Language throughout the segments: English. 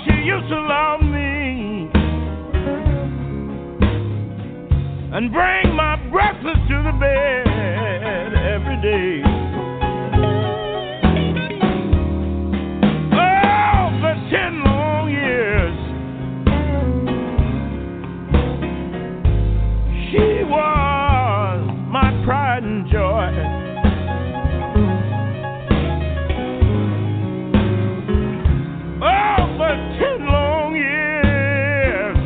she used to love me and bring my breakfast to the bed every day. Oh, for 10 long years, she was my pride and joy. Oh, for 10 long years,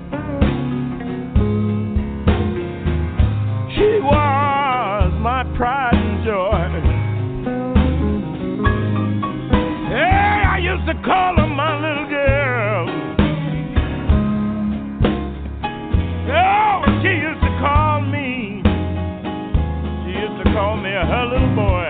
she was my pride and joy. Hey, I used to call her my little girl. Oh, she used to call me. She used to call me her little boy.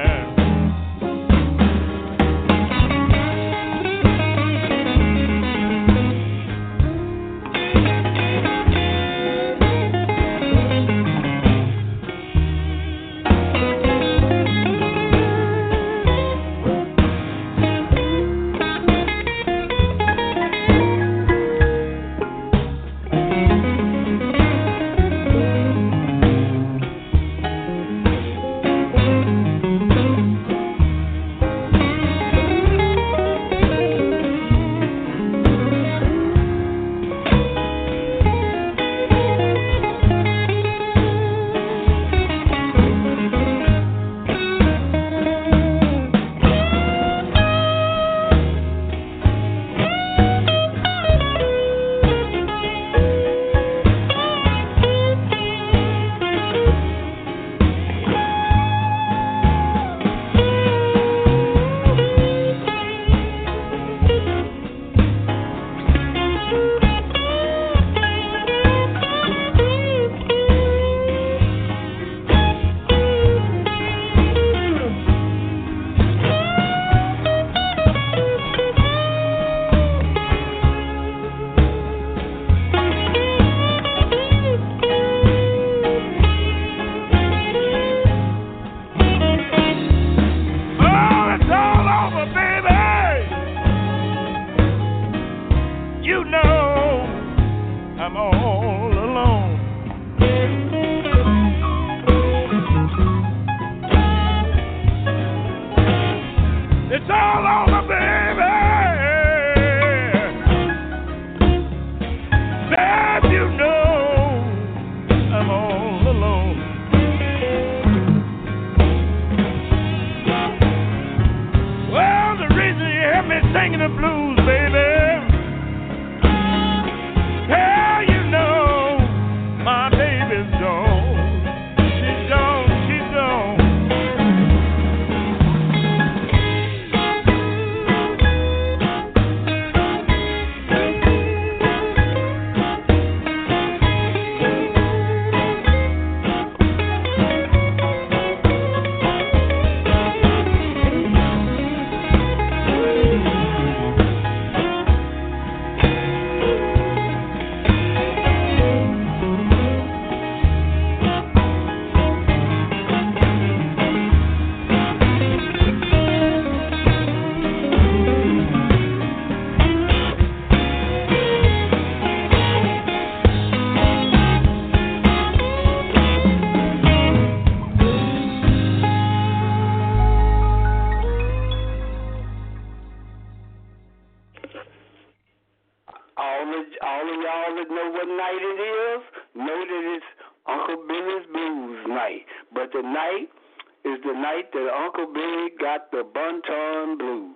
All of y'all that know what night it is, know that it's Uncle Billy's Blues night. But tonight is the night that Uncle Billy got the Bunton Blues.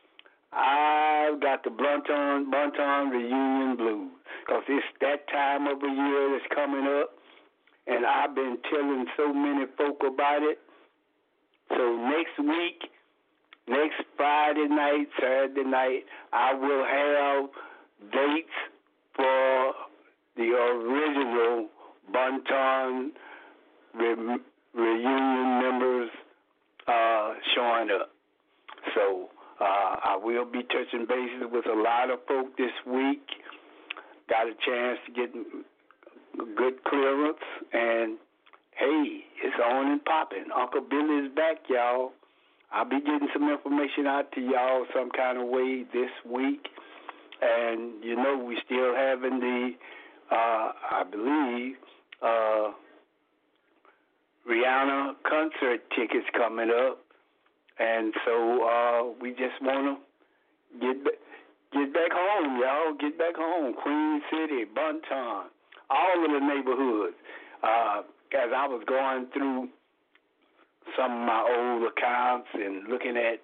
I've got the Bunton Reunion Blues because it's that time of the year that's coming up, and I've been telling so many folk about it. So next week, next Friday night, Saturday night, I will have dates for the original Bunton reunion members showing up. So I will be touching bases with a lot of folk this week. Got a chance to get good clearance, and hey, it's on and popping. Uncle Billy is back, y'all. I'll be getting some information out to y'all some kind of way this week. And you know, we still having the, I believe, Rihanna concert tickets coming up, and so we just want to get back home, y'all. Get back home. Queen City, Bunton, all of the neighborhoods. As I was going through some of my old accounts and looking at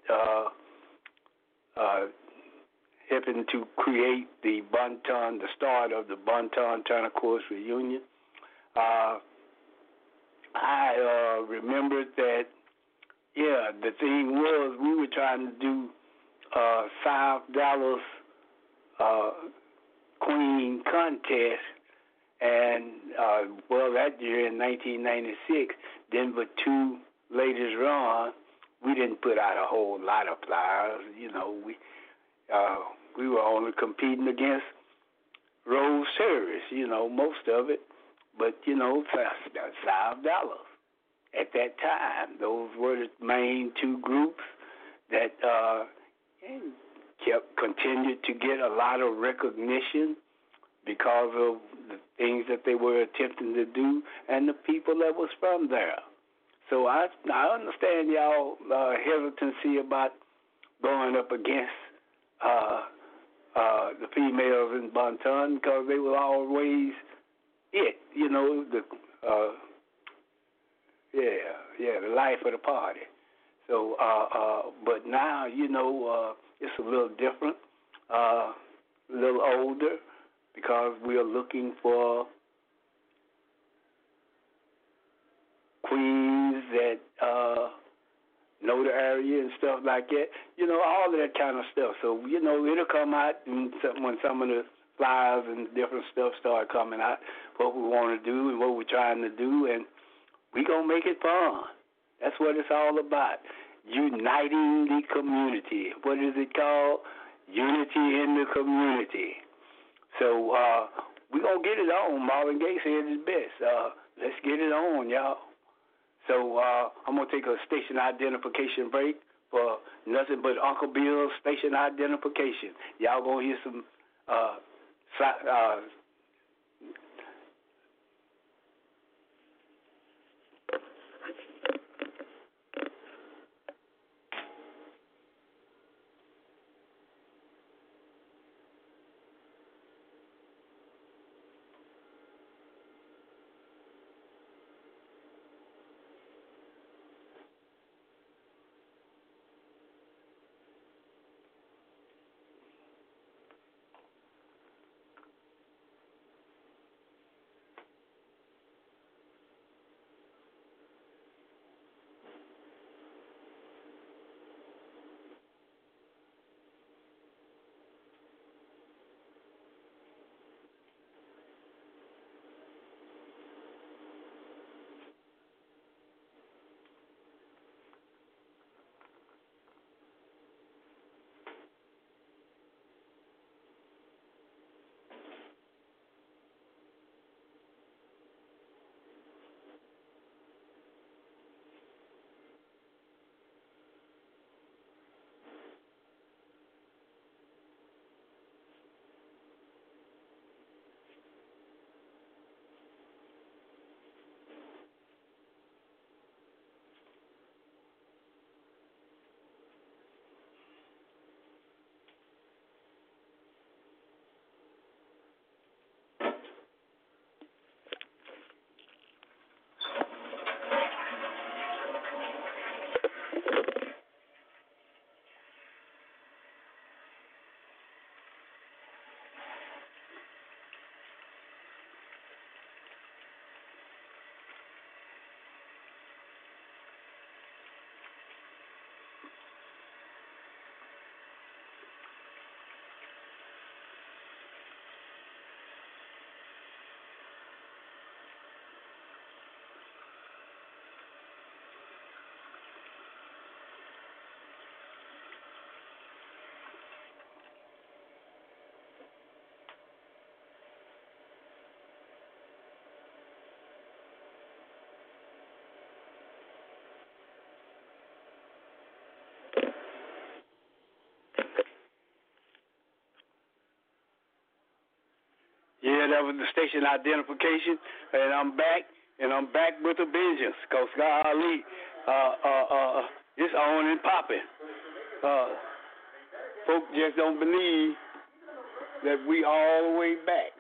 helping to create the Bunton, the start of the Bunton Turner Course reunion, I remembered that, the thing was we were trying to do South Dallas Queen contest, and that year in 1996, Denver 2 Ladies Run, we didn't put out a whole lot of flyers. You know, we were only competing against Rose Service, most of it. But, South Dallas. At that time, those were the main two groups that continued to get a lot of recognition because of the things that they were attempting to do and the people that was from there. So I understand y'all hesitancy about going up against the females in Bunton because they were always the life of the party. So, but now, it's a little different, a little older, because we are looking for queens that know the area and stuff like that. All of that kind of stuff. So, it'll come out when some of the flyers and different stuff start coming out, what we want to do and what we're trying to do, and we're going to make it fun. That's what it's all about, uniting the community. What is it called? Unity in the community. So we're going to get it on. Marvin Gaye said it best. Let's get it on, y'all. So I'm going to take a station identification break for nothing but Uncle Bill's station identification. Y'all going to hear some that was the station identification, and I'm back with a vengeance, because golly, it's on and popping. Folk just don't believe that we all the way back.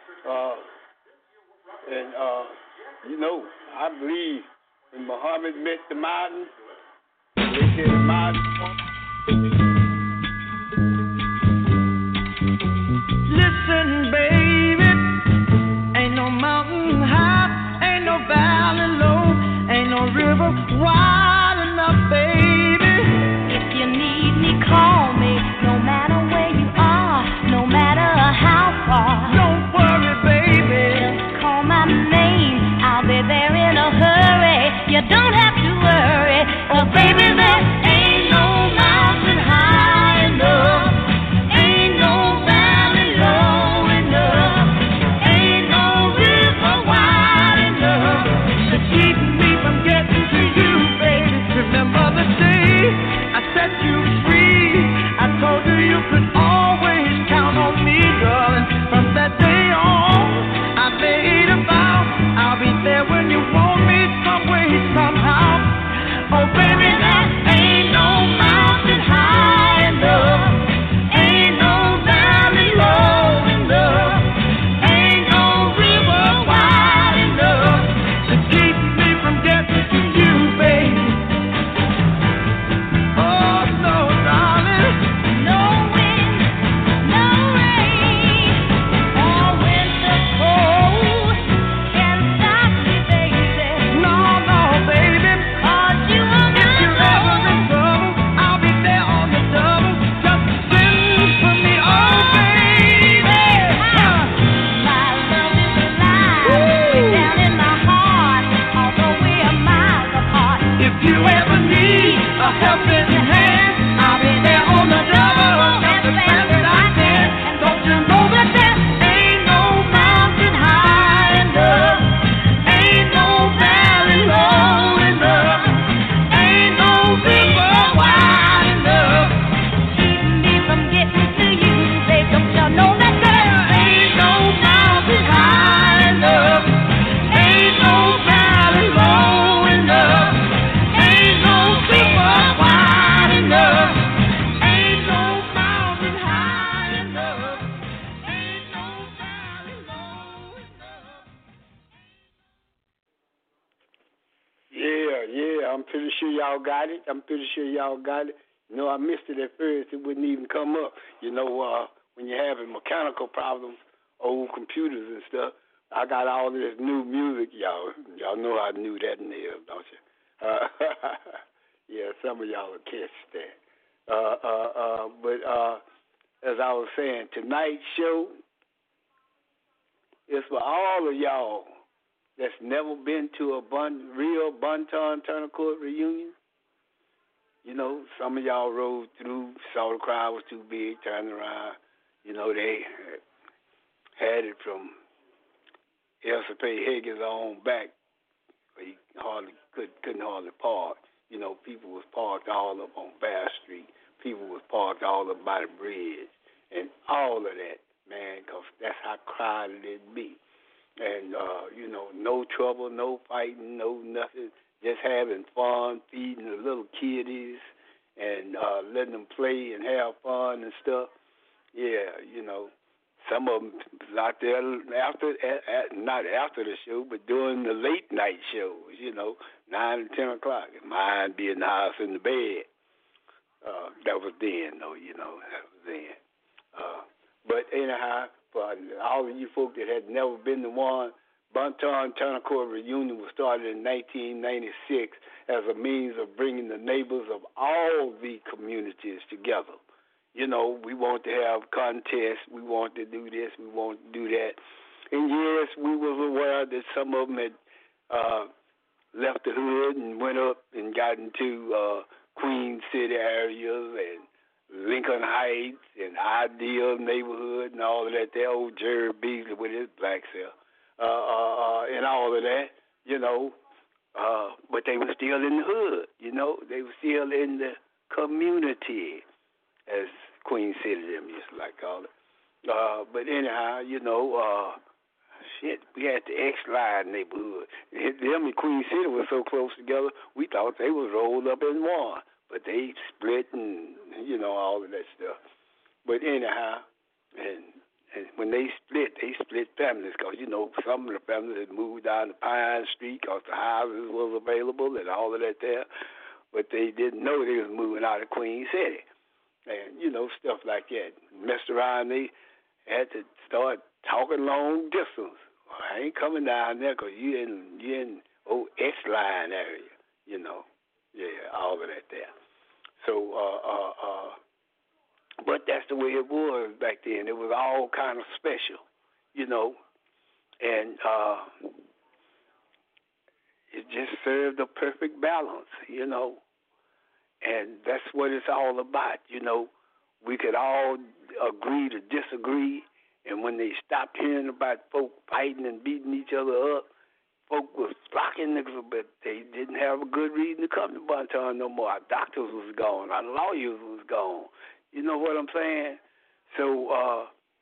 I believe when Muhammad met the mountain, they said the mountain. Listen, baby, ain't no mountain high, ain't no valley low, ain't no river wide enough, baby. If you need me, call me, no matter where you are, no matter how far. Don't worry, baby, just call my name, I'll be there in a hurry. You don't have to worry, oh baby, there ain't no mountain high enough, ain't no valley low enough, ain't no river wide enough to keep me from getting to you, baby. Remember the day I set you free, I told you you could always count on me, darling. From that day on, I made a vow, I'll be there when you want me, some way, somehow. Oh, baby, there ain't no mountain high enough, ain't no valley low enough, ain't no river wide enough to keep me from getting to you, baby. Oh, no, darling. No wind, no rain, or winter cold can stop me, baby. No, baby. 'Cause you are If you're my ever in soul. trouble, I'll be there on the double. Just send for me, oh, baby. My love is alive, way down in my heart, although we are miles apart. If you ever need a helping hand, I'll be there on the double. Just as fast as I can. Don't you know that there ain't no mountain high enough, ain't no valley low enough, ain't no river wide enough. Keep me from getting to you, babe. Don't you know that there Ain't no mountain high enough, ain't no valley low enough, ain't no river wide enough, ain't no mountain high enough, ain't no valley low enough. Yeah, I'm pretty sure y'all got it. I missed it at first. It wouldn't even come up. When you're having mechanical problems, old computers and stuff, I got all this new music, y'all. Y'all know how new that is, don't you? Yeah, some of y'all will catch that. But as I was saying, tonight's show is for all of y'all that's never been to a real Bonton Turner Court reunion. Some of y'all rode through, saw the crowd was too big, turned around. They had it from Elsa Pay Higgins on back. He couldn't hardly park. People was parked all up on Bass Street. People was parked all up by the bridge. And all of that, man, because that's how crowded it be. And, no trouble, no fighting, no nothing. Just having fun, feeding the little kiddies and letting them play and have fun and stuff. Yeah, some of them was out there not after the show, but during the late night shows, 9 and 10 o'clock. And mine be in the house in the bed. That was then, though, that was then. But anyhow, for all of you folk that had never been to one, Bonton Turner Court reunion was started in 1996 as a means of bringing the neighbors of all the communities together. We want to have contests, we want to do this, we want to do that. And yes, we was aware that some of them had left the hood and went up and got into Queen City areas and Lincoln Heights and Ideal neighborhood and all of that. That old Jerry Beasley with his black self. And all of that, but they were still in the hood, they were still in the community, as Queen City them used to like call it. But anyhow, Shit, we had the X-Line neighborhood. Them and Queen City were so close together, we thought they was rolled up in one. But they split and, all of that stuff. But anyhow, and when they split families because, some of the families had moved down to Pine Street because the houses was available and all of that there. But they didn't know they was moving out of Queen City. And, stuff like that. Messed around, they had to start talking long distance. Well, I ain't coming down there because you in old X-Line area, Yeah, all of that there. So, but that's the way it was back then. It was all kind of special, and it just served a perfect balance, and that's what it's all about, We could all agree to disagree, and when they stopped hearing about folk fighting and beating each other up, folk was flocking, but they didn't have a good reason to come to Bonton no more. Our doctors was gone. Our lawyers was gone. You know what I'm saying? So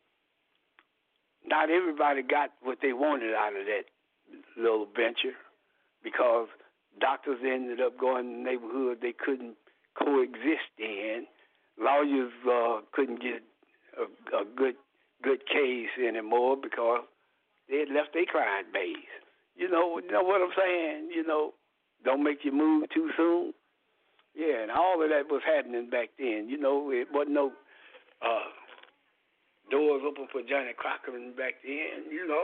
not everybody got what they wanted out of that little venture because doctors ended up going in the neighborhood they couldn't coexist in. Lawyers couldn't get a good case anymore because they had left their client base. You know what I'm saying? Don't make you move too soon. Yeah, and all of that was happening back then. It wasn't no doors open for Johnny Cochran back then.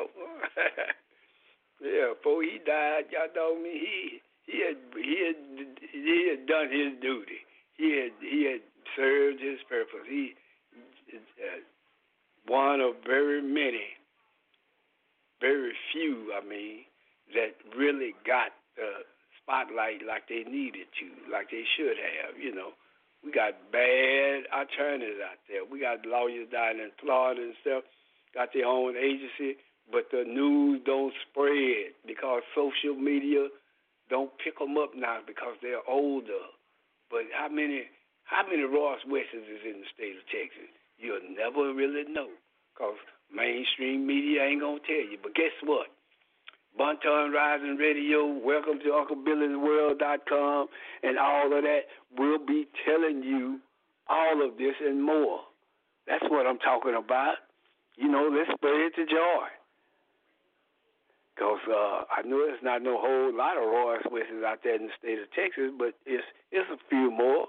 Yeah, before he died, y'all know me. He had done his duty. He had served his purpose. He one of very few, that really got the spotlight like they needed to, like they should have, We got bad attorneys out there. We got lawyers down in Florida and stuff, got their own agency, but the news don't spread because social media don't pick them up now because they're older. But how many Ross Westons is in the state of Texas? You'll never really know because mainstream media ain't going to tell you. But guess what? Bonton Rising Radio, welcome to UncleBilly'sWorld.com, and all of that. We'll be telling you all of this and more. That's what I'm talking about. Let's spread the joy. Because I know there's not no whole lot of Royce Westons out there in the state of Texas, but it's a few more.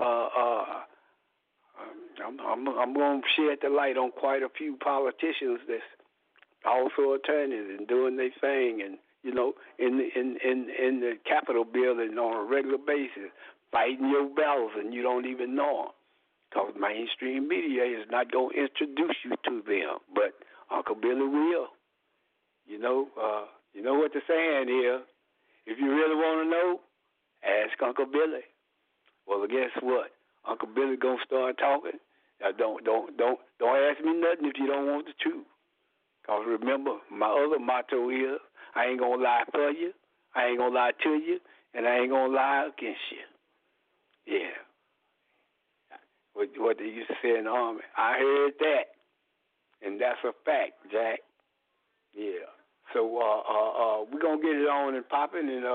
I'm going to shed the light on quite a few politicians that's also attorneys and doing their thing, and in the Capitol building on a regular basis, fighting your battles, and you don't even know them, because mainstream media is not going to introduce you to them, but Uncle Billy will. You know what the saying is. If you really want to know, ask Uncle Billy. Well, guess what? Uncle Billy gonna start talking. Now, don't ask me nothing if you don't want the truth. Because remember, my other motto is, I ain't going to lie for you, I ain't going to lie to you, and I ain't going to lie against you. Yeah. What they used to say in the Army. I heard that, and that's a fact, Jack. Yeah. So we're going to get it on and popping, and,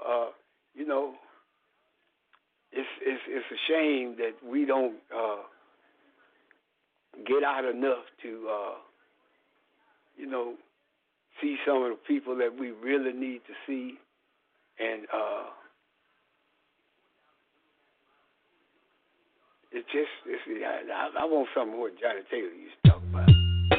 it's a shame that we don't get out enough to, see some of the people that we really need to see, and I want some of what Johnny Taylor used to talk about.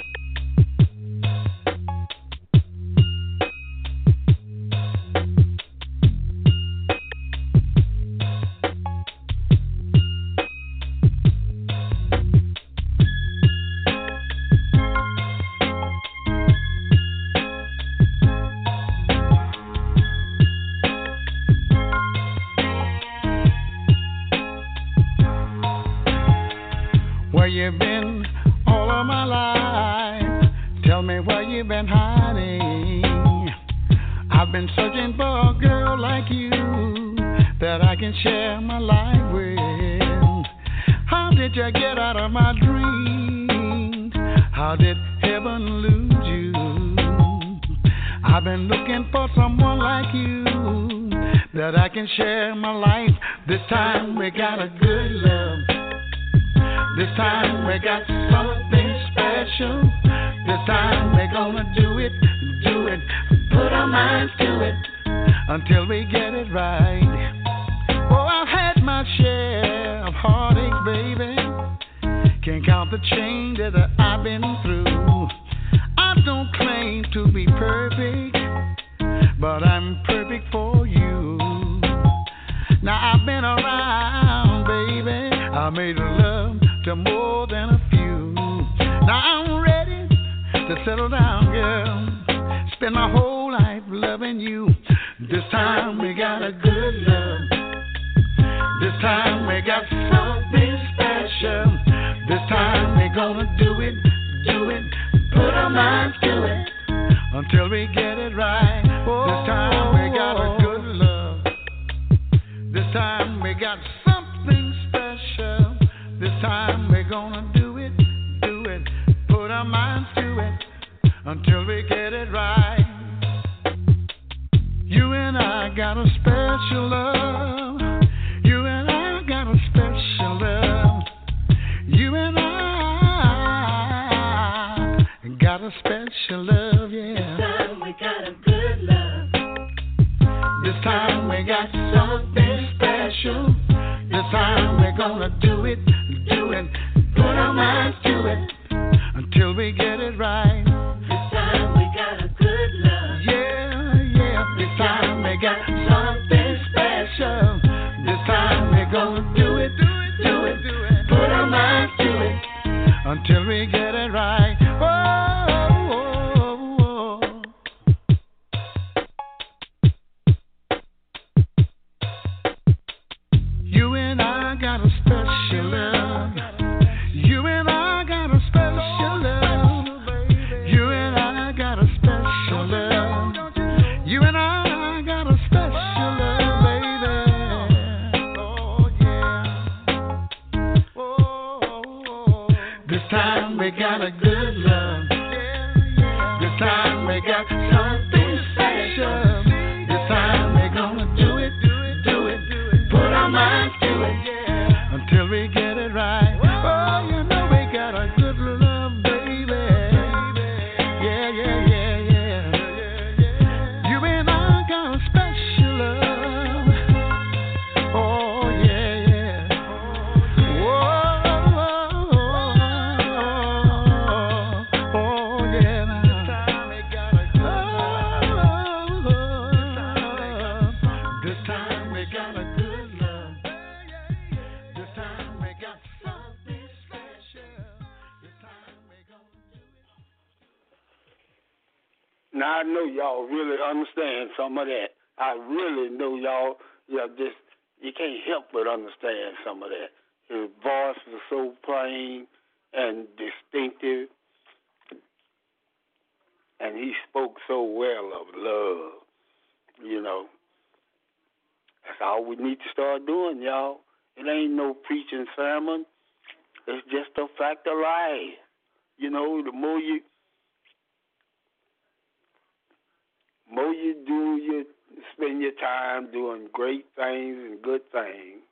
You been all of my life? Tell me where you been hiding. I've been searching for a girl like you that I can share my life with. How did you get out of my dreams? How did heaven lose you? I've been looking for someone like you that I can share my life. This time we got a good love. This time we got something special. This time we're gonna do it, put our minds to it until we get it right. Oh, I've had my share of heartaches, baby. Can't count the change that I've been through. I don't claim to be perfect, but I'm perfect for you. Now I've been around, baby. I made love to more than a few. Now I'm ready to settle down, girl. Spend my whole life loving you. This time we got a good love. This time we got something special. This time we're gonna do it, put our minds to it until we get it right. This time we got a good love. This time we got something special. This time we're gonna do it, put our minds to it until we get it right. You and I got a special love. You and I got a special love. You and I got a special love, yeah. This time we got a good love. This time we got something special. This time we're gonna do it, put our minds to it until we get it right. This time we got a good love. Yeah. This time we got something special. This time we're gonna do it, put our minds to it until we get it right. Oh. You and I got a special love. You and I got a special love. You and I got a special love. You and I got a special love, baby. Oh, yeah. Oh. This time we got a good love. This time we got something special. This time we're gonna do it, put our minds to it until we get it right. Oh, you know we got a good love, baby. Yeah. You and I got a special love. Oh, yeah. Oh, yeah. This time we got a good love. This time we got something special. This time we gonna do it. Now I know y'all really understand some of that. I really know y'all just you can't help but understand some of that. His voice was so plain and distinctive, and he spoke so well of love. You know, that's all we need to start doing, y'all. It ain't no preaching sermon. It's just a fact of life. You know, the more you spend your time doing great things and good things,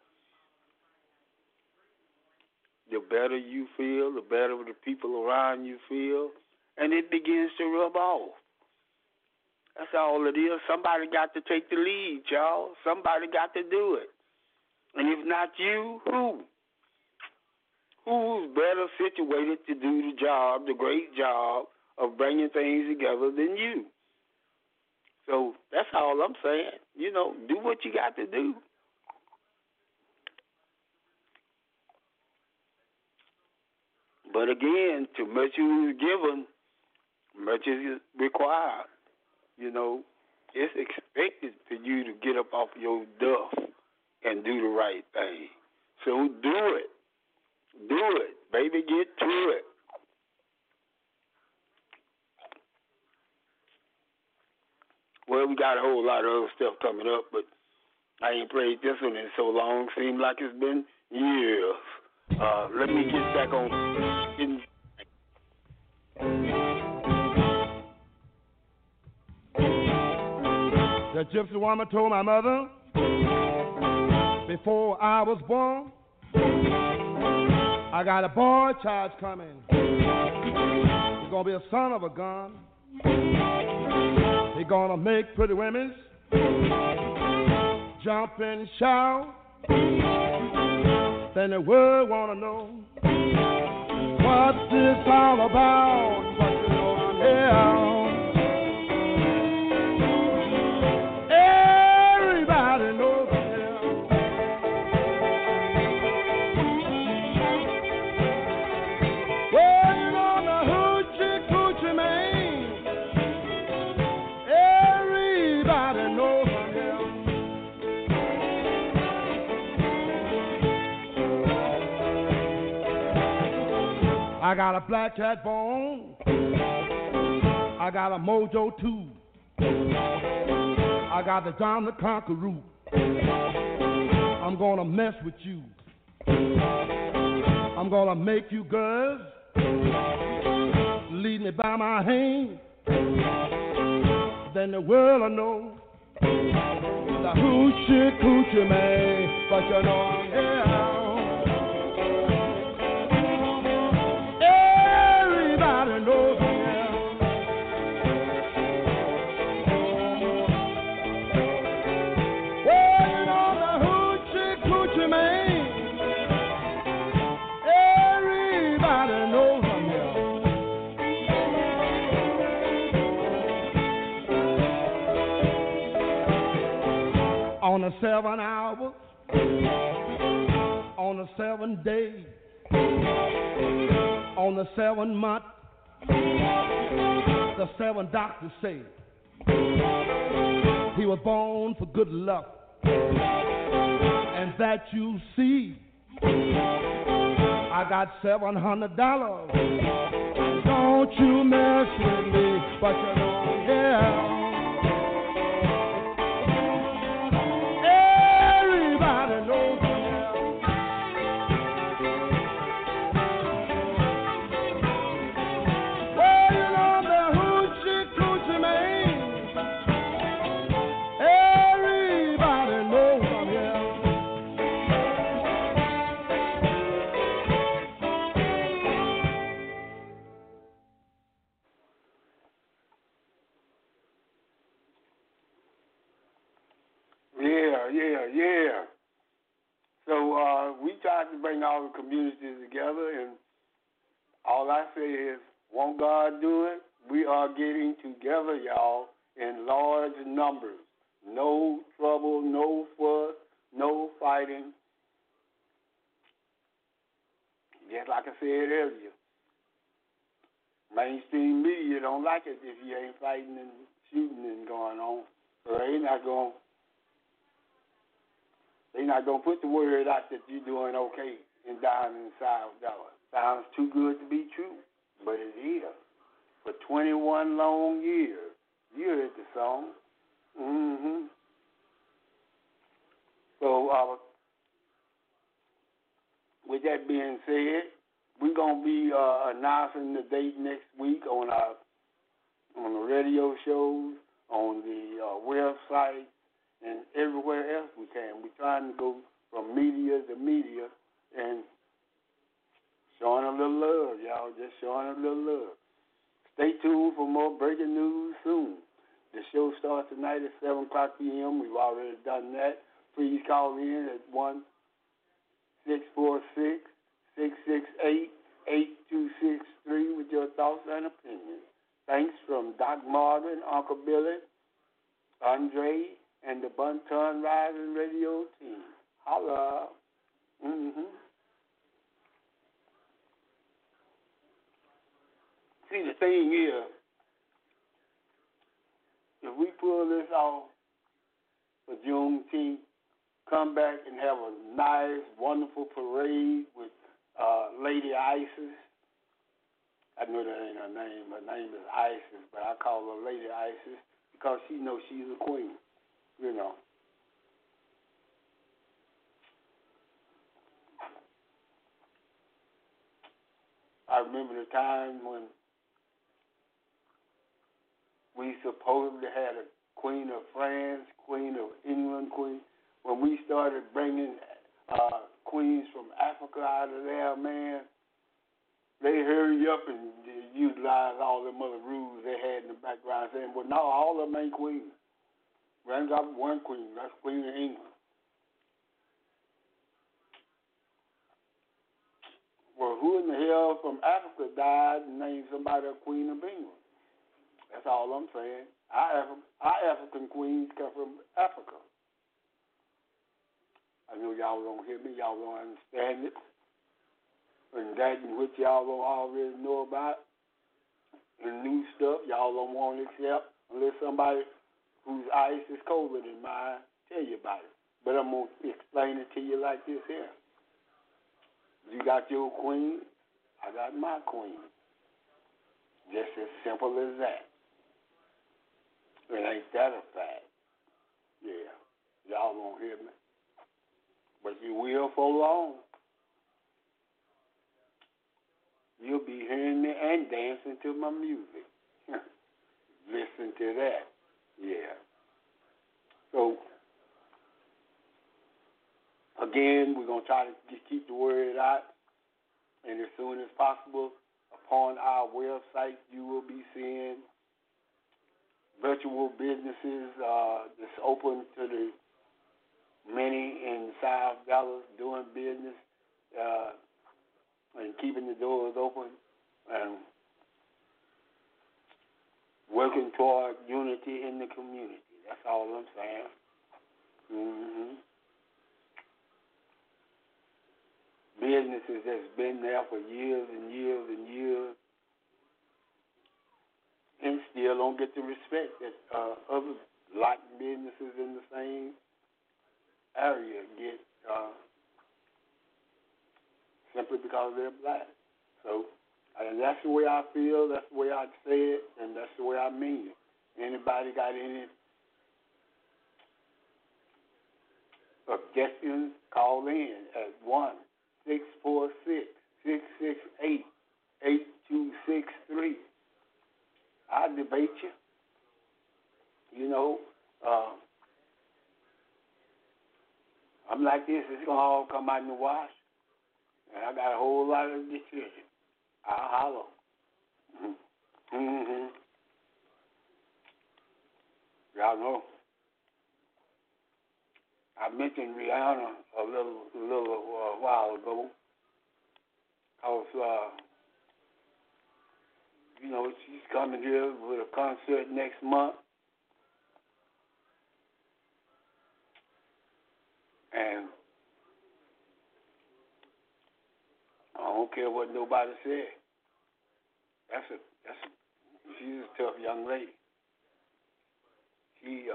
the better you feel, the better the people around you feel, and it begins to rub off. That's all it is. Somebody got to take the lead, y'all. Somebody got to do it. And if not you, who? Who's better situated to do the job, the great job of bringing things together than you? So that's all I'm saying. You know, do what you got to do. But again, too much is given, much is required. You know, it's expected for you to get up off your duff and do the right thing. So do it. Do it. Baby, get to it. Well, we got a whole lot of other stuff coming up, but I ain't played this one in so long. Seems like it's been years. Let me get back on. The gypsy woman told my mother before I was born, I got a boy child coming. He's gonna be a son of a gun. He's gonna make pretty women jump and shout. Then the world wanna know what's this all about? But you know I'm here. Everybody knows I'm here. Waiting on the hoochie coochie man. Everybody knows I'm here. I got a black cat bone. I got a mojo too. I got the John the Conqueror. I'm gonna mess with you. I'm gonna make you girls lead me by my hand. Then the world will know the hoochie coochie man. But you know I'm here. Everybody knows I'm here. Waiting on the hoochie coochie man. Everybody knows I'm here. On the 7 hours, on the 7 days, on the 7 month, the 7 doctors say he was born for good luck, and that you see. I got $700. Don't you mess with me, but you know, yeah. Everybody knows I'm here. Waiting on the hoochie coochie man. Everybody knows I'm here. Yeah. So we tried to bring all the communities together, and all I say is, won't God do it? We are getting together, y'all, in large numbers. No trouble, no fuss, no fighting. Just like I said earlier, mainstream media don't like it if you ain't fighting and shooting and going on. So they're not gonna put the word out that you're doing okay and down in the South. Sounds too good to be true, but it is. For 21 long years, you heard the song. Mm-hmm. So, with that being said, we're gonna be announcing the date next week on the radio shows, on the website, and everywhere else we can. We're trying to go from media to media and showing a little love, y'all. Just showing a little love. Stay tuned for more breaking news soon. The show starts tonight at 7 o'clock p.m. We've already done that. Please call in at 1-646-668-8263 with your thoughts and opinions. Thanks from Doc Marvin, Uncle Billy, Andre, and the Bunton Rising Radio team. Holla. Mm-hmm. See, the thing is, if we pull this off for Juneteenth, come back and have a nice, wonderful parade with Lady Isis. I know that ain't her name. Her name is Isis, but I call her Lady Isis because she knows she's a queen, you know. I remember the time when we supposedly had a Queen of France, Queen of England, Queen. When we started bringing queens from Africa out of there, man, they hurry up and utilize all them other rules they had in the background, saying, well, no, all of them ain't queens. We ain't got one queen. That's Queen of England. Well, who in the hell from Africa died and named somebody a Queen of England? That's all I'm saying. Our African queens come from Africa. I know y'all don't hear me. Y'all don't understand it. And that in which y'all don't already know about, and new stuff y'all don't want to accept unless somebody whose ice is colder than mine tell you about it. But I'm going to explain it to you like this here. You got your queen, I got my queen. Just as simple as that. And ain't that a fact? Yeah. Y'all won't hear me. But you will for long. You'll be hearing me and dancing to my music. Listen to that. Yeah. So, again, we're going to try to just keep the word out. And as soon as possible, upon our website, you will be seeing virtual businesses that's open to the many in South Dallas doing business and keeping the doors open and working toward unity in the community. That's all I'm saying. Mm-hmm. Businesses that's been there for years and years and years and still don't get the respect that other like businesses in the same area get simply because they're black. So, and that's the way I feel, that's the way I say it, and that's the way I mean it. Anybody got any objections, call in at 1-646-668-8263. I'll debate you. You know, I'm like this, it's going to all come out in the wash. And I got a whole lot of decisions. I'll holler. Mm-hmm. Y'all know. I mentioned Rihanna a little while ago. Because, you know, she's coming here with a concert next month. And I don't care what nobody said. She's a tough young lady. She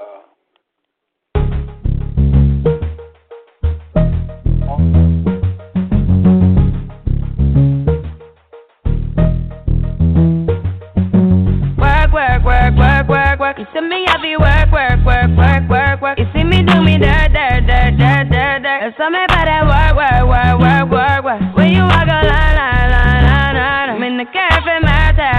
work. You see me, I be work. You see me do me dirt. Tell me about that work. When you walk a line. I'm in the cafe, my ta.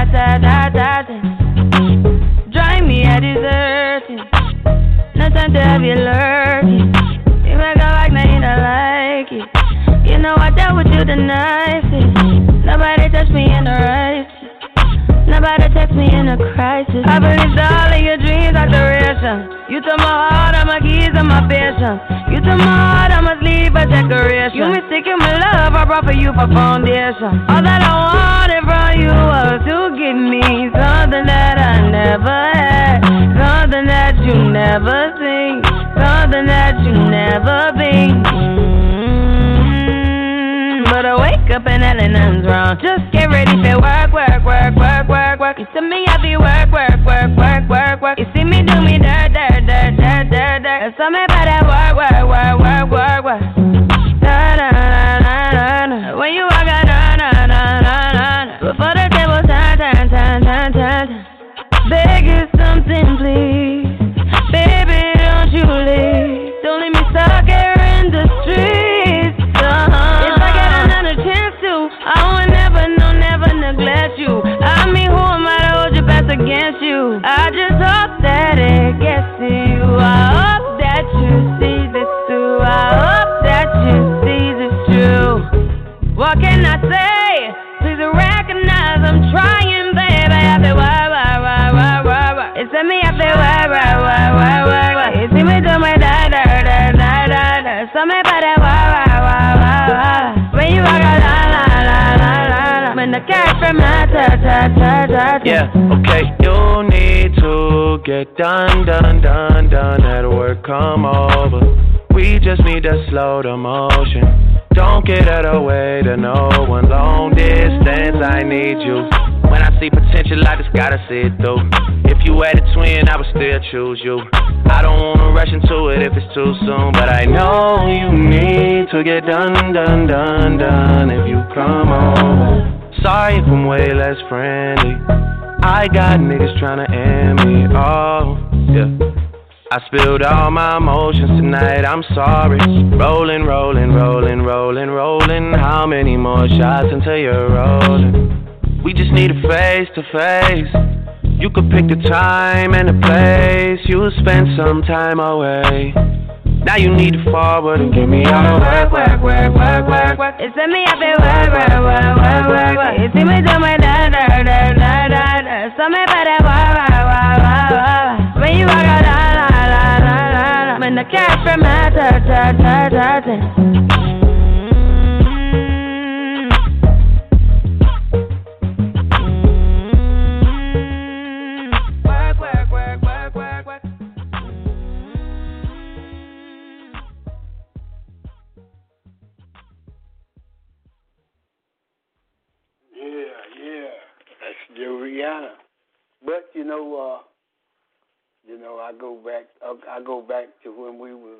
Drive me a deserting. Nothing to have you lurking. You make a like, now you don't like it. You know I dealt with you the nicest. Nobody touched me in the right. Nobody text me in a crisis. I believed all of your dreams are duration. You took my heart, all my keys, and my patience. You took my heart, I must leave a decoration. You mistaken my love, I brought for you for foundation. All that I wanted from you was to give me something that I never had, something that you never seen, something that you never been. But I wake up and nothing's wrong. Just get ready for work. You see me, I be work. You see me do me dirt. Tell me about that work. When you walk out, before the table turn. Beg you something, please. Baby, don't you leave. Don't leave me stuck here in the streets. If I get another chance to, I would never neglect you. I mean, who am I to hold your best against you? I just hope that it gets the cash from my ta. Yeah, okay. You need to get done. That work come over. We just need to slow the motion. Don't get out of the way to no one. Long distance, I need you. When I see potential, I just gotta see it through. If you had a twin, I would still choose you. I don't wanna rush into it if it's too soon, but I know you need to get done. If you come over. Sorry if I'm way less friendly. I got niggas tryna end me. Oh, yeah. I spilled all my emotions tonight, I'm sorry. Rolling. How many more shots until you're rolling? We just need a face to face. You could pick the time and the place. You'll spend some time away. Now you need to forward and give me all work. It's me up and work. You see me do my da. So me better work. When you walk out, la. When the cash from my ta. That's Rihanna. But I go back to when we was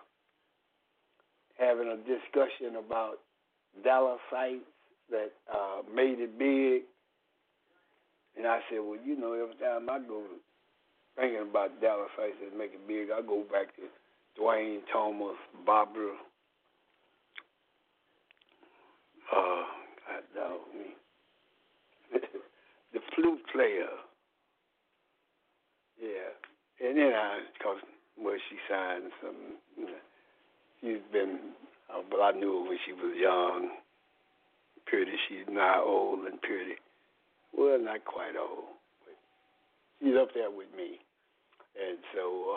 having a discussion about dollar sites that made it big, and I said, well, every time I go thinking about dollar sites that make it big, I go back to Dwayne Thomas, Barbara. God dog me. The flute player. Yeah. And then she signed some, she's been, but I knew her when she was young. Pretty, she's now old and pretty. Well, not quite old, but she's up there with me. And so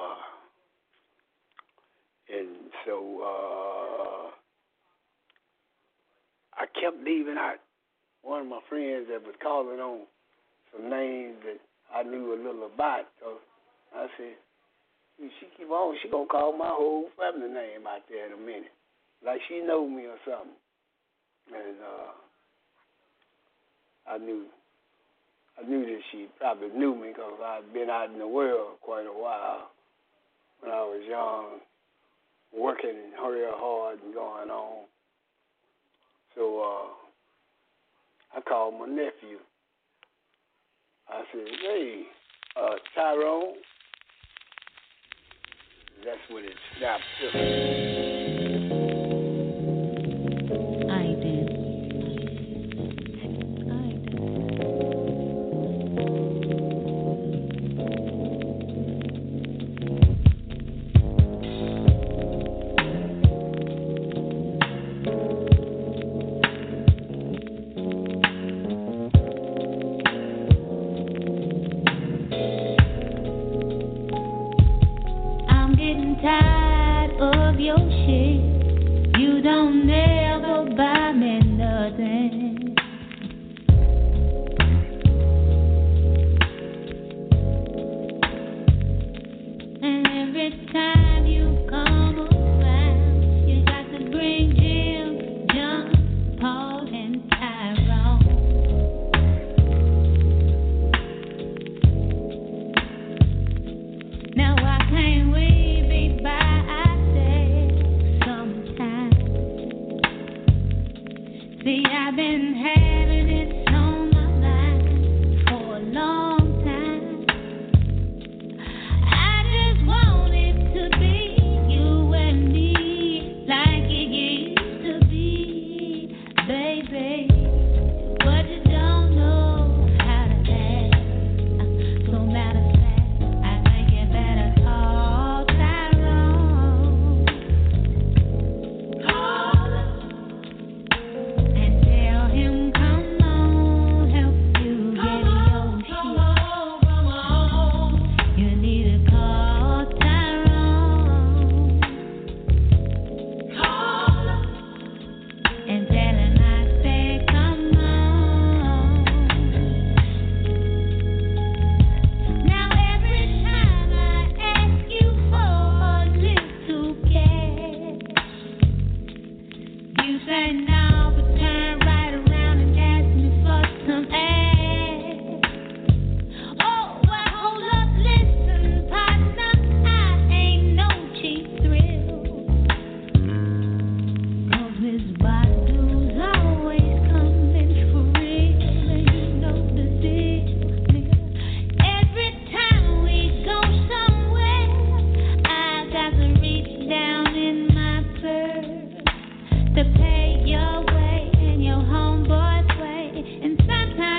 I kept leaving out one of my friends that was calling on some names that I knew a little about. So I said, she keep on, she gonna call my whole family name out there in a minute, like she know me or something. And I knew that she probably knew me because I'd been out in the world quite a while when I was young, working real hard and going on. So I called my nephew. I said, hey, Tyrone. That's when it snapped to I did. I'm getting tired of your shit.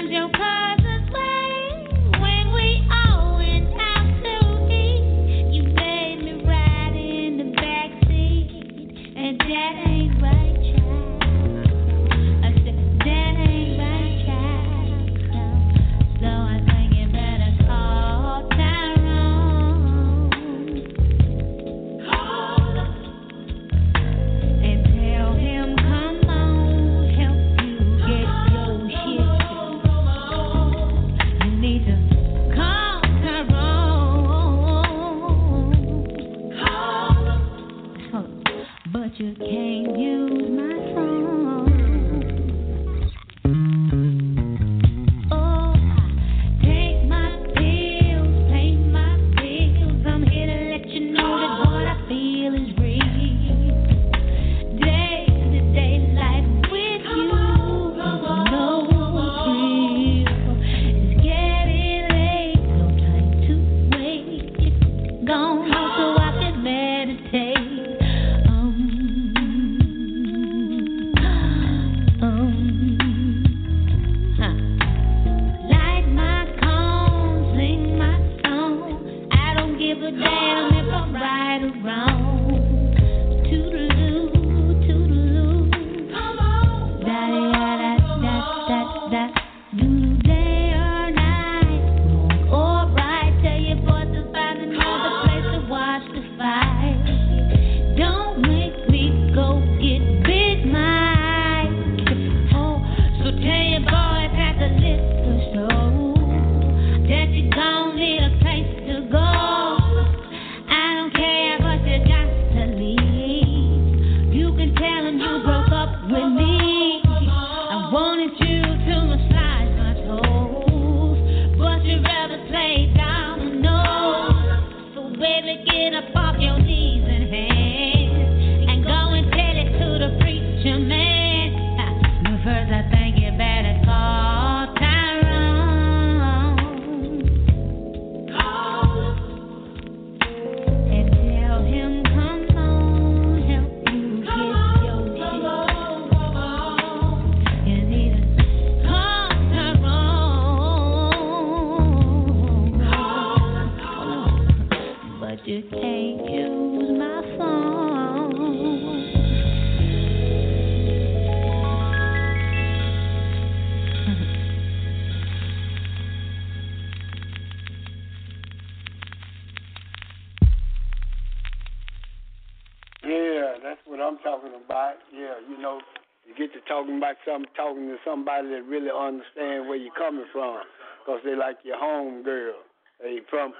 Talking to somebody that really understands where you're coming from, because they like your home girl. They from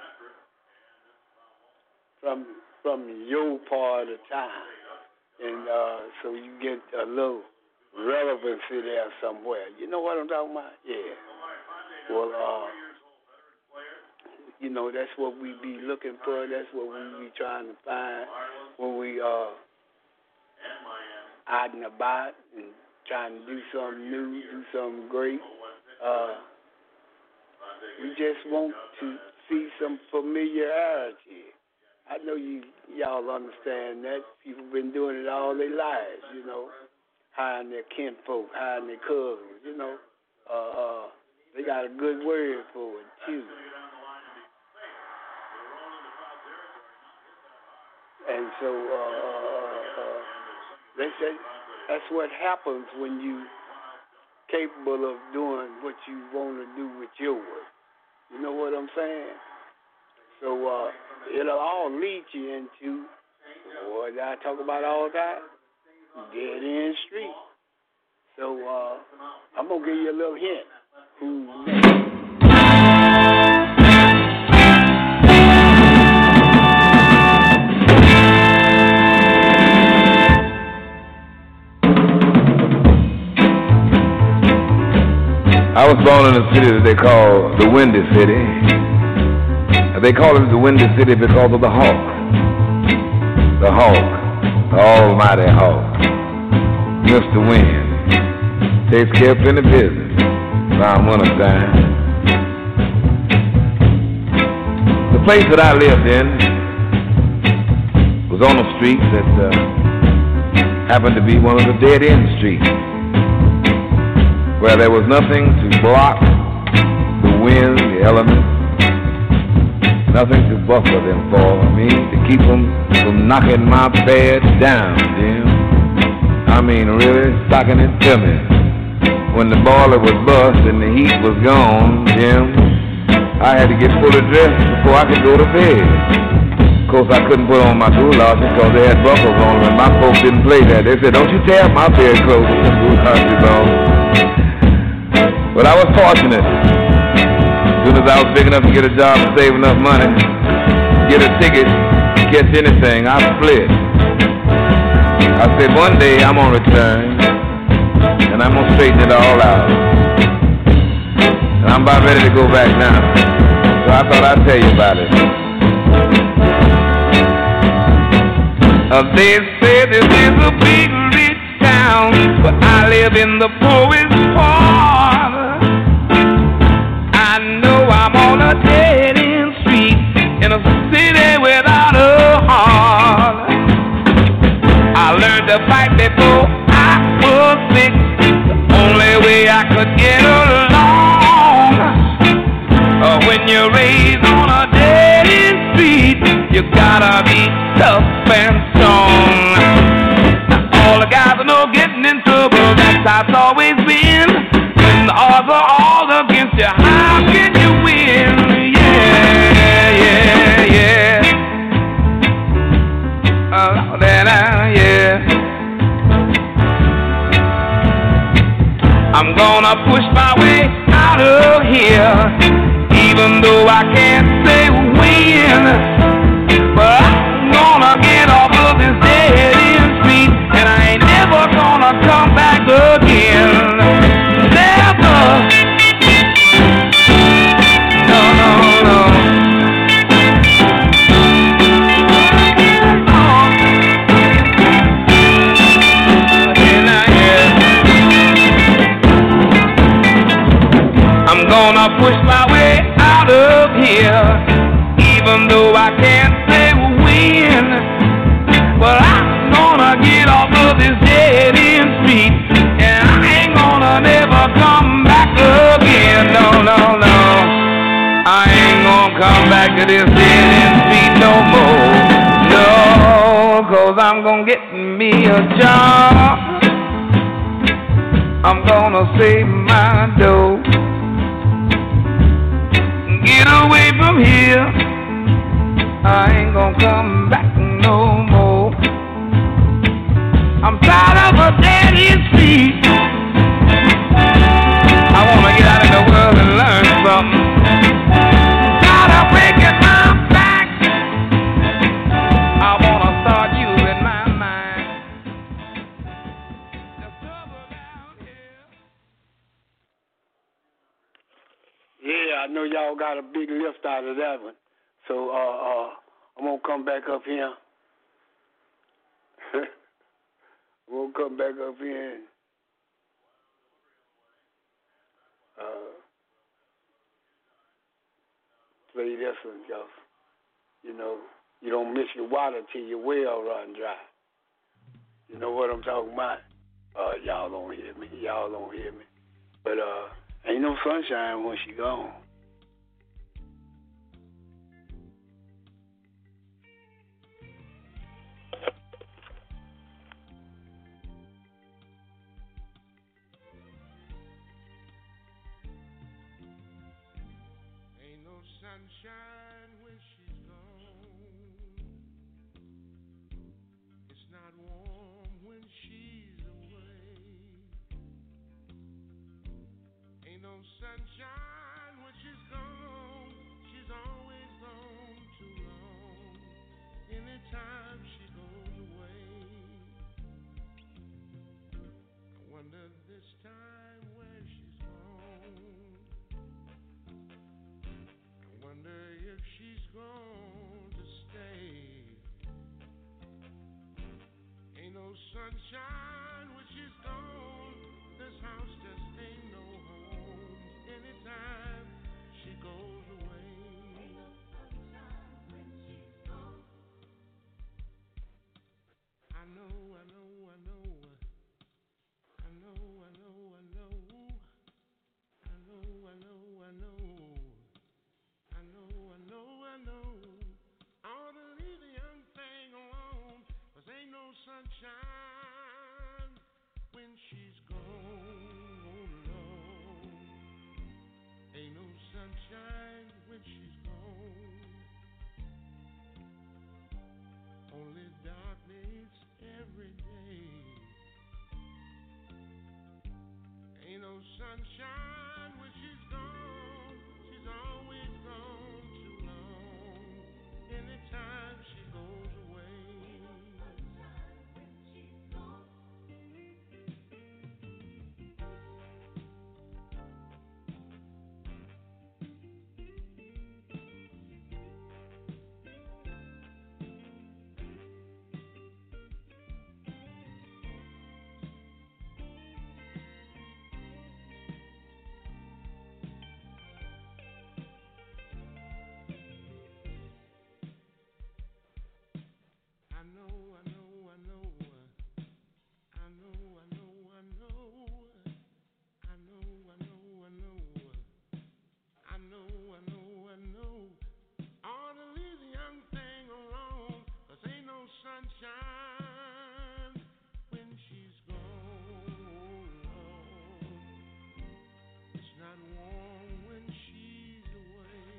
your part of town, and so you get a little relevancy there somewhere. You know what I'm talking about? Yeah. Well, you know, that's what we be looking for. That's what we be trying to find when we out and about and trying to do something new, do something great. We just want to see some familiarity. I know y'all understand that. People been doing it all their lives, you know, hiring their kinfolk, hiring their cousins, you know. They got a good word for it, too. And so that's what happens when you capable of doing what you want to do with yours. You know what I'm saying? So it'll all lead you into what I talk about all the time, dead end street. So I'm going to give you a little hint. Who's next? I was born in a city that they call the Windy City. They call it the Windy City because of the hawk. The hawk, the almighty hawk. Mr. Wind takes care of plenty business around winter time. The place that I lived in was on a street that happened to be one of the dead-end streets, where there was nothing to block wind, the elements. Nothing to buffer them for me, to keep them from knocking my bed down, Jim. I mean, really socking it to me. When the boiler was bust and the heat was gone, Jim, I had to get fully dressed before I could go to bed. Of course, I couldn't put on my goulashes because they had buckles on them, and my folks didn't play that. They said, "Don't you tear up my bedclothes with them goulashes on." But I was fortunate. As soon as I was big enough to get a job and save enough money, get a ticket, catch anything, I split. I said, one day I'm gonna return, and I'm gonna straighten it all out. And I'm about ready to go back now. So I thought I'd tell you about it. They say this is a big rich town, but I live in the poorest part. I know I'm on a dead-end street in a city without a heart. I learned to fight before I was 6. The only way I could get along. When you're raised on a dead-end street, you gotta be tough and strong. Now, all the guys I know getting in trouble, that's how it's always been. When the odds are all against you, how can you win? Yeah, yeah, yeah. Oh, yeah. I'm gonna push my way out of here, even though I can't say when. But I'm gonna get off of this dead-end street, and I ain't never gonna come back again. Never. No, no, no. I'm gonna push my way out of here, even though I can't say when. But I'm gonna get off of this dead-end street, and I ain't gonna never come back again. No, no, no. I ain't gonna come back to this dead-end street no more. No, 'cause I'm gonna get me a job. I'm gonna save my dough. Get away from here. I ain't gonna come back no more. I'm tired of a dead-end street. I wanna get out in the world and learn something. Gotta break it my back. I wanna start using my mind. The trouble down here. Yeah, I know y'all got a big lift out of that one. So I'm gonna come back up here. I'm gonna come back up here and play this one, cause you know you don't miss your water till your well run dry. You know what I'm talking about? Y'all don't hear me. Y'all don't hear me. But ain't no sunshine when she gone. Ain't no sunshine when she's gone. It's not warm when she's away. Ain't no sunshine when she's gone. She's always gone too long. Anytime she goes away, I wonder this time where she's gone. Wonder if she's going to stay. Ain't no sunshine when she's gone. This house just ain't no home. Anytime she goes away. Ain't no sunshine when she's gone. I know, I know, I know. I know, I know, I know. I know, I know, I know. sunshine when she's gone. Only darkness every day. Ain't no sunshine when she's gone. She's always gone too long. Anytime she goes away. Sunshine when she's gone. It's not warm when she's away.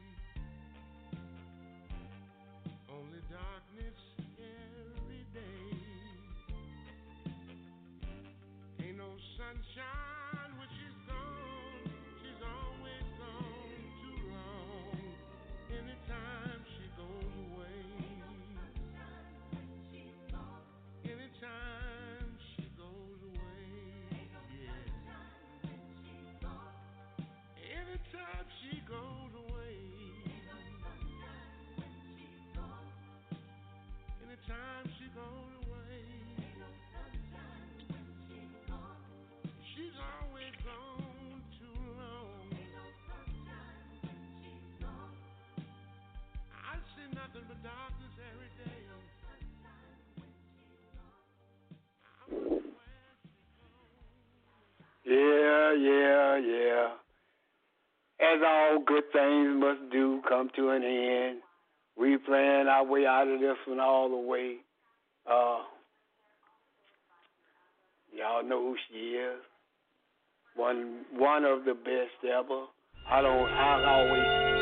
Only darkness every day. Ain't no sunshine when she's gone. She's always gone too long. Anytime she goes away. Anytime she goes away, yeah. Anytime she goes away, anytime she goes away, she's always gone too long. I see nothing but darkness every day. Yeah. As all good things must do come to an end, we playing our way out of this one all the way. Y'all know who she is. One of the best ever. I always.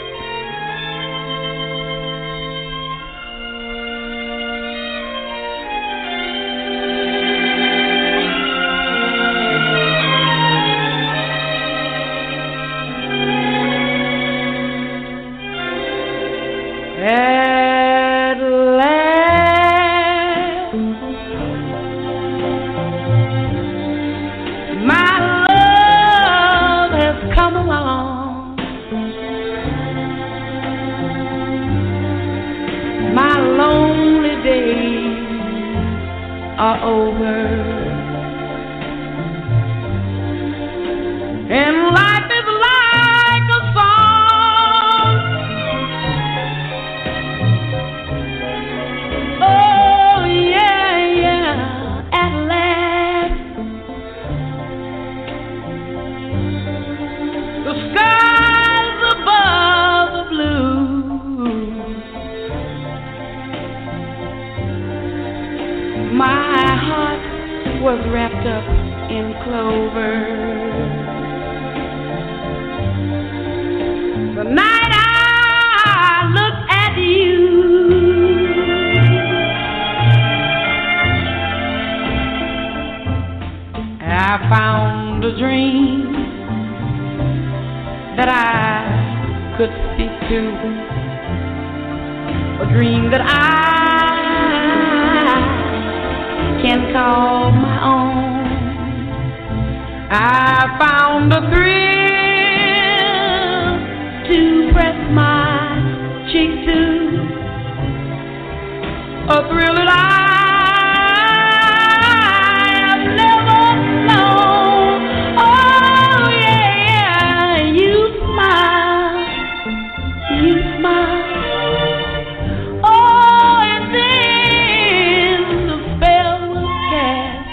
At last, my love has come along. My lonely days are over, and life is like a song. Oh yeah, at last the skies above the blue. My heart was wrapped up in clover. The night I looked at you, I found a dream that I could speak to, a dream that I can call my own. I found a thrill to press my cheek to, a thrill that I've never known. Oh yeah, you smile. Oh, and then the spell was cast,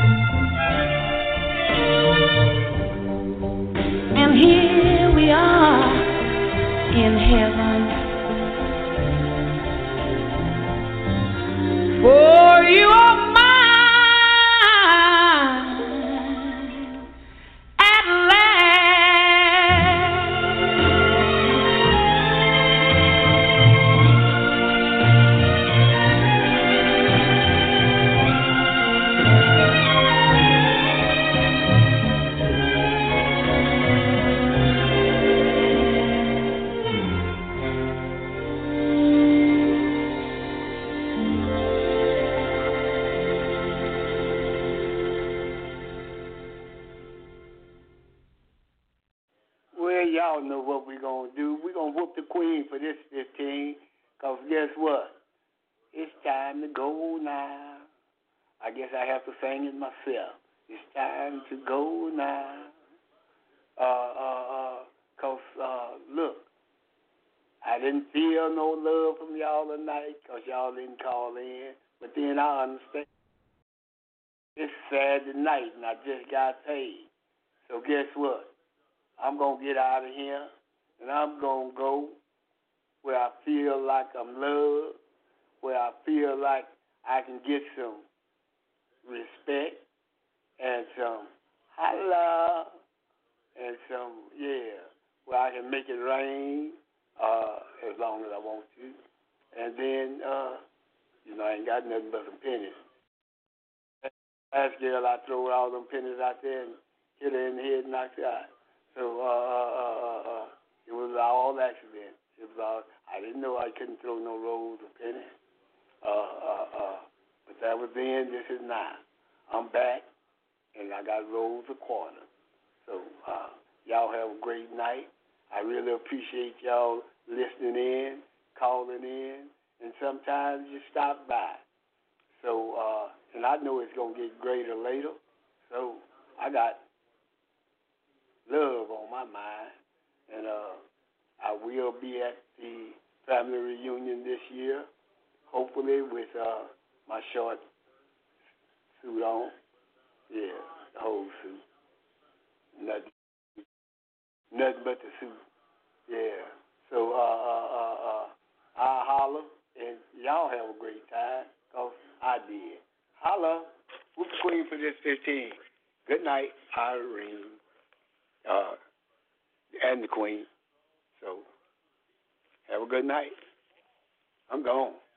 and here we are in heaven. For you are mine at last. y'all know what we're going to do. We're going to whoop the queen for this 15, because guess what? It's time to go now. I guess I have to sing it myself. It's time to go now. Because, look, I didn't feel no love from y'all tonight because y'all didn't call in. But then I understand. It's Saturday night and I just got paid. So guess what? I'm going to get out of here and I'm going to go where I feel like I'm loved, where I feel like I can get some respect and some holla and some, where I can make it rain as long as I want to. And then, I ain't got nothing but some pennies. Last girl, I threw all them pennies out there and hit her in the head and knocked her out. So it was all accident. It was all, I didn't know I couldn't throw no rolls of pennies. But that was then, this is now. I'm back, and I got rolls of quarter. So y'all have a great night. I really appreciate y'all listening in, calling in, and sometimes you stop by. So, and I know it's going to get greater later. So I got love on my mind, and I will be at the family reunion this year, hopefully with my short suit on. Yeah, the whole suit. Nothing but the suit. Yeah. So I holler, and y'all have a great time, because I did. Holla. Whoop the queen for this 15. Good night, Irene, and the queen. So have a good night. I'm gone.